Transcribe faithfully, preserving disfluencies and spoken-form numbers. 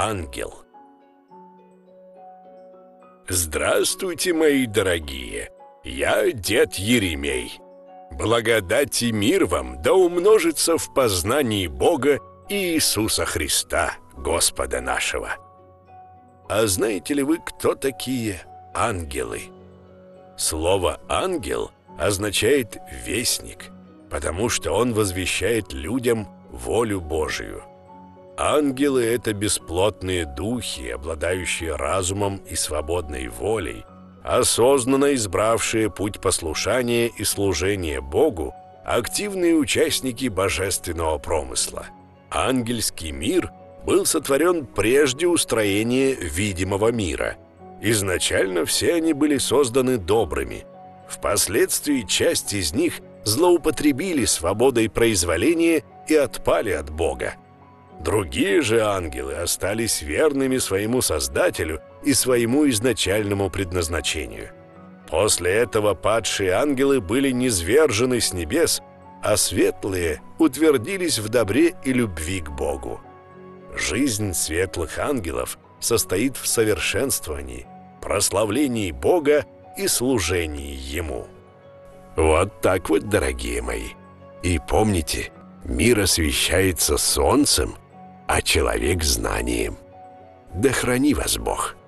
ангел. Здравствуйте, мои дорогие! Я дед Еремей. Благодать и мир вам да умножится в познании Бога и Иисуса Христа, Господа нашего. А знаете ли вы, кто такие ангелы? Слово «ангел» означает «вестник», потому что он возвещает людям волю Божию. Ангелы — это бесплотные духи, обладающие разумом и свободной волей, осознанно избравшие путь послушания и служения Богу, активные участники божественного промысла. Ангельский мир был сотворен прежде устроения видимого мира. Изначально все они были созданы добрыми. Впоследствии часть из них злоупотребили свободой произволения и отпали от Бога. Другие же ангелы остались верными своему Создателю и своему изначальному предназначению. После этого падшие ангелы были низвержены с небес, а светлые утвердились в добре и любви к Богу. Жизнь светлых ангелов состоит в совершенствовании, прославлении Бога и служении Ему. Вот так вот, дорогие мои. И помните, мир освещается солнцем, а человек знанием. Да храни вас Бог!